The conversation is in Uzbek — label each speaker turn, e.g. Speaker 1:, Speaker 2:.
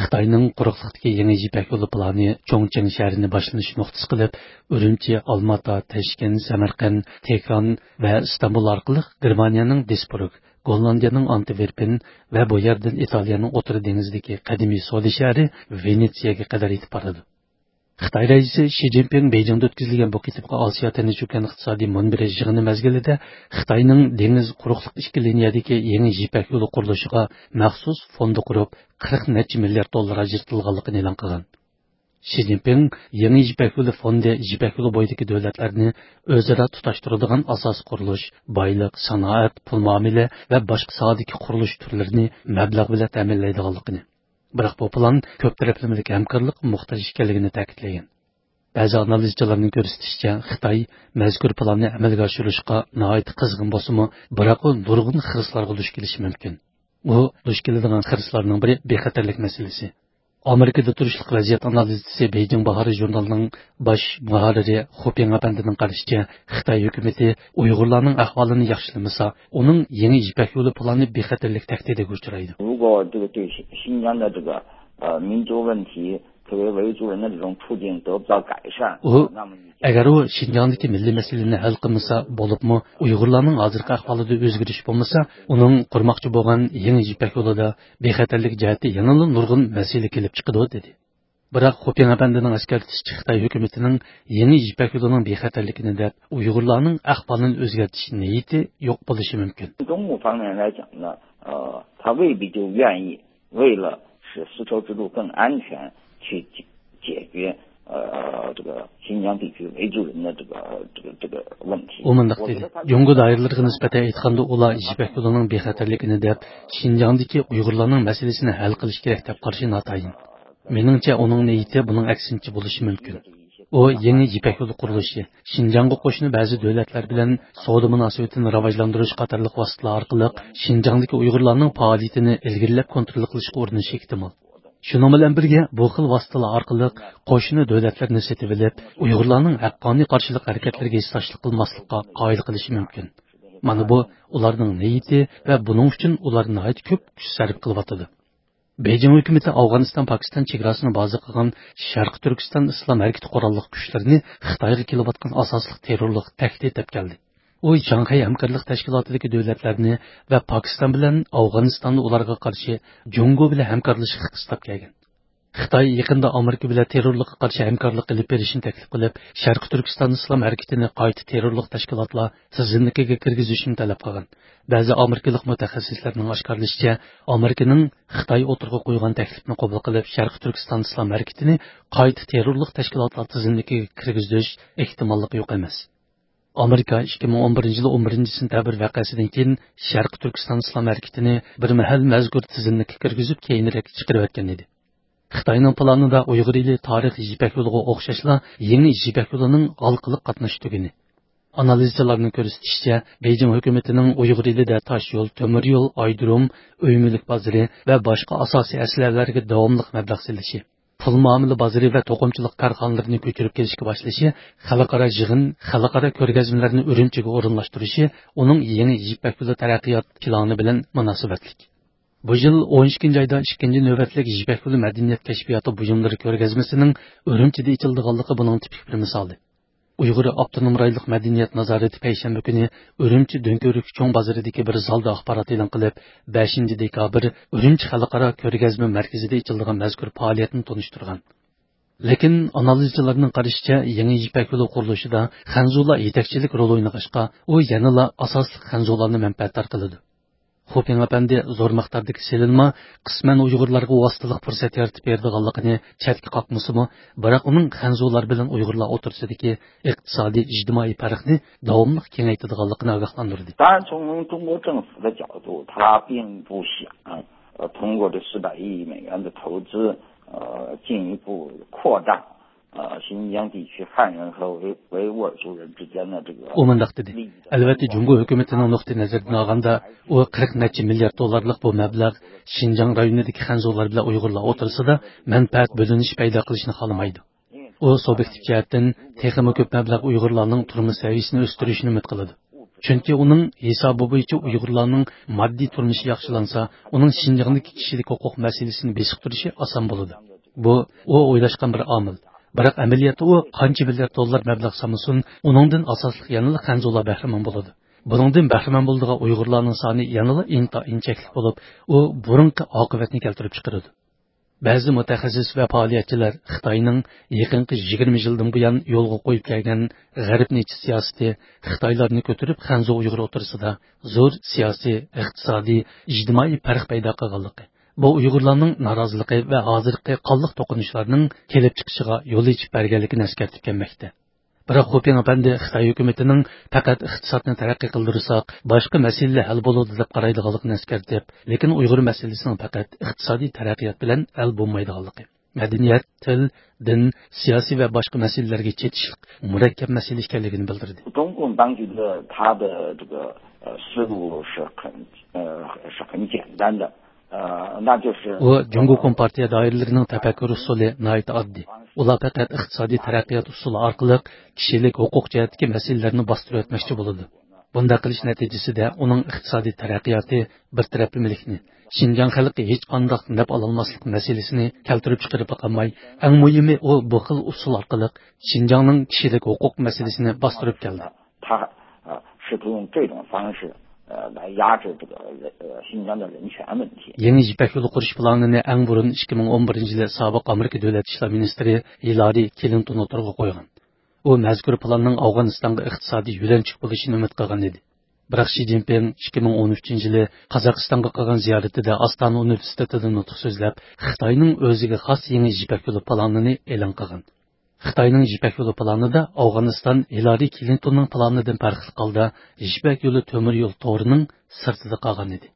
Speaker 1: Xitoyning quruqliqdagi yangi Ipak yo'li plani Chongqing shahrini boshlanish nuqtasi qilib, Urumchi, Olmaota, Tashkent, Samarqand, Tehron va Istanbul orqali Germaniyaning Duisburg, Gollandiyaning Antwerpen va bu yerdan Italiyaning O'rta dengizidagi qadimiy savdo shahri Venetsiyaga qadar yetib boradi. Xitoy raisi Shi Jinping Beijingda o'tkazilgan bu qitimga Osiyo tinch okean iqtisodiy munbiri yig'ini mezgilida Xitoyning dengiz quruqliq ikki liniyadagi yangi Ipak yo'li qurilishiga maxsus fond qurib 40 necha milliard dollar ajratilganligini e'lon qilgan. Shi Jinping yangi Ipak yo'li fondi Ipak yo'li bo'yidagi davlatlarni o'zaro tutashtiradigan asos qurilish, boylik, sanoat, pul muomala va boshqa sohadagi qurilish turlarini mablag' bilan ta'minlaydiganligini. Biroq bu plan ko'p taraflamalik hamkorlik muhtoj ekanligini ta'kidlagan. Ba'zi analizchilarning ko'rsatishicha, Xitoy mazkur planni amalga oshirishga nihoyat qizg'in bo'lsa-mu, biroq u nurg'un xirislarga duch kelishi mumkin. U duch keladigan xirislarning biri bexatarlik masalasi. Amerikada turishliq vaziyat analizchisi Beijing Bahori jurnalining bosh muharriri Xuping apandining qarashicha, Xitoy hukumati Uyg'urlarning ahvolini yaxshilamasa, uning yangi Ipak yo'li plani bexatarlik tahdidiga uchraydi. Agar u Xinjiangdagi milliy masalani hal qilmasa, bo'libmi Uyg'urlarning hozirgi ahvolida o'zgarish bo'lmasa, uning qurmoqchi bo'lgan yangi Ipak yo'lida bexatarlik jihati yanada nurg'un masala kelib chiqadi dedi. Biroq Xuping apandining askartishicha Xitoy hukumatining yangi Ipak yo'lining bexatarligini deb Uyg'urlarning ahvolini o'zgartirish niyati yo'q bo'lishi mumkin.
Speaker 2: 使丝绸之路更安全去解决这个新疆地区维族人的这个问题。
Speaker 1: Jungo doiralariga nisbatan aytganda ular Ipak yo'lining bexatarligini deb Xinjiangdagi Uyg'urlarning masalasini hal qilish kerak deb qarashi noto'g'ri. Meningcha uning niyati buning aksincha bo'lishi mumkin. U yangi Ipak yo'li qurilishi, Xinjiangga qo'shni ba'zi davlatlar bilan savdo munosabatini rivojlantirish qatorliq vositalar orqali Xinjiangdagi Uyg'urlarning faoliyatini ilgirlab kontrol qilishga urinishi ehtimol. Shuning bilan birga bu xil vositalar orqali qo'shni davlatlarni setib olib, Uyg'urlarning haqqoniy qarshilik harakatlariga hissaslik qilmaslikqa qoyil qilishi mumkin. Mana bu ularning niyati va buning uchun ular nihoyat ko'p kuch sarf qilyapti. Beijing hukumati Afg'oniston-Pokiston chegarasini bozi qilgan Sharq Turkiston islom harakati qurolli kuchlarini Xitoyga kelayotgan asosli terrorlik tahdid deb keldi. U Shanxay hamkorlik tashkilotidagi davlatlarni va Pokiston bilan Afg'onistonni ularga qarshi Jungo bilan hamkorlashishga istab kelgan. Xitoy yaqinda Amerika bilan terrorlikqa qarshi hamkorlik qilib berishni taklif qilib, Sharq Turkiston islom harakatini qayta terrorlik tashkilotlar tizimligiga kirgizishni talab qilgan. Ba'zi amerikalik mutaxassislarning oshkorlashicha, Amerikaning Xitoy o'tirg'i qo'ygan taklifni qabul qilib, Sharq Turkiston islom harakatini qayta terrorlik tashkilotlar tizimligiga kirgizish ehtimolligi yo'q emas. Amerika 2011 yil 11-sentabr voqeasidan keyin Sharq Turkiston islom harakatini bir mahal mazkur tizimlikka kirgizib, keyinroq chiqarib o'tgan edi. Xitoyning planida Uyg'ur eli tarixiy Ipak yo'liga o'xshashla yangi Ipak yo'lining halqiliq qatnash tugini. Analizchilarning ko'rsatishicha, Beijing hukumatining Uyg'ur elida tosh yo'l, temir yo'l, aydirum, uy-mulk bozori va boshqa asosiy asliyalarga davomli mablag' silishi, pul muomala bozori va to'qimchilik korxonalarini ko'chirib kelishga boshlashi, xalqaro yig'in, xalqaro ko'rgazmalarni Urumchiga o'rinlashtirishi uning yangi Ipak yo'li taraqqiyot plani bilan munosabatlik. Bu yil 12 oyda 2 navbatlik Ipak yo'li madaniyat kashfiyoti buyumlari ko'rgazmasining Urumchida ochilganligi buning tipik bir misoli. Uyg'ur avtonom rayonlik madaniyat nazorati payshanba kuni Urumchi Do'nko'rik cho'ng bozoridagi bir zalda axborot e'lon qilib, 5-dekabr Urumchi xalqaro ko'rgazma markazida ochilgan mazkur faoliyatni tanishtirgan. Lekin analizchilarning qarashicha, yangi Ipak yo'li qurilishida Xanzular yetakchilik rol o'ynag'achqa, u yanada asosli Xanzularni manfaatdor qiladi. Xuping apandi zo'r miqdordagi selinma qisman Uyg'urlarga vositalik fursat yaratib berdiganligini chatga qoqmasimi, biroq uning Xanzular bilan Uyg'urlar o'rtasidagi iqtisodiy ijtimoiy farqni davomli kengaytirganligini ogohlantirdi.
Speaker 2: 当然，从中国政府的角度，他并不想通过这400亿美元的投资，进一步扩大新疆地区汉人和维吾尔族人之间的这个。
Speaker 1: Albatta, Jungo hukumatining nuqtai nazaridan olganda, u 40 necha milliard dollarlik bu mablag' Xinjiang rayonidagi Xanzular bilan Uyg'urlar o'rtasida manfaat bo'linishi paydo qilishni xohlamaydi. U subyektiv jihatdan texnik ko'p mablag' Uyg'urlarning turmush saviyasini o'stirishni umid qiladi. Chunki uning hisobi bo'yicha Uyg'urlarning moddiy turmushi yaxshilansa, uning Xinjiangdagi kishilik huquq masalasini besiqtirishi oson bo'ladi. Bu u o'ylashgan bir omil. Biroq amaliyotda u qancha milliard dollar mablag' solmasin, uningdan asosli yanada Xanzular bahramon bo'ladi. Buningdan bahramon bo'ladigan Uyg'urlarning soni yanada intayin cheklik bo'lib, u burunqi oqibatni keltirib chiqaradi. Ba'zi mutaxassis va faoliyatchilar Xitoyning yaqinqi 20 yildan buyon yo'lga qo'yib kelgan g'arbnichi siyosati Xitoylarni ko'tarib Xanzu Uyg'ur o'rtasida zo'r siyosiy, iqtisodiy, ijtimoiy farq paydo qilganligi, bu Uyg'urlarning noroziligi va hozirgi qonliq to'qinishlarning kelib chiqishiga yo'l ochib berganligini eskartib kelmoqda. Biroq Xopin apandi Xitoy hukumatining faqat iqtisodni taraqqiy qildirsak, boshqa masalalar hal bo'ladi deb qaraydiganligini eskartib, lekin Uyg'ur masalasining faqat iqtisodiy taraqqiyot bilan hal bo'lmaydiganligi, madaniyat, til, din, siyosiy va boshqa masalalarga chetishlik murakkab masala ekanligini bildirdi.
Speaker 2: 中共当局的他的这个思路是很简单的。
Speaker 1: u Jungo Kompartiya doiralarining tafakkur usuli nihoyat oddiy. Ular faqat iqtisodiy taraqqiyot usuli orqali kishilik huquq jihatdagi masalalarni bostirib o'tmoqchi bo'ladi. Bunday qilish natijasida uning iqtisodiy taraqqiyoti bir taraflamalikni, Xinjiang xalqi hech qanday naf ololmaslik masalasini keltirib chiqarib qolmay, eng muhimi u bu xil usul orqali Xinjiangning kishilik huquq masalasini bostirib keldi.
Speaker 2: 试图用这种方式来压制这个新疆的人权问题.
Speaker 1: Yangi Ipak yo'li qurish planini eng burun 2011-yili sobiq Amerika davlat ishlar ministri Hillary Clinton o'tirg'a qo'ygan. U mazkur planning Afg'onistonga iqtisodiy yo'lanchik bo'lishini umid qilgan edi. Biroq Xi Jinping 2013-yili Qozog'istonga qilgan ziyoratida Ostona universitetida nutq so'zlab, Xitoyning o'ziga xos yangi Ipak yo'li planini e'lon qilgan. Xitoyning Ipak yo'li planida Afg'oniston Hillary Clintonning planidan farqli holda Ipak yo'li temir yo'l to'rining sirtida qolgan edi.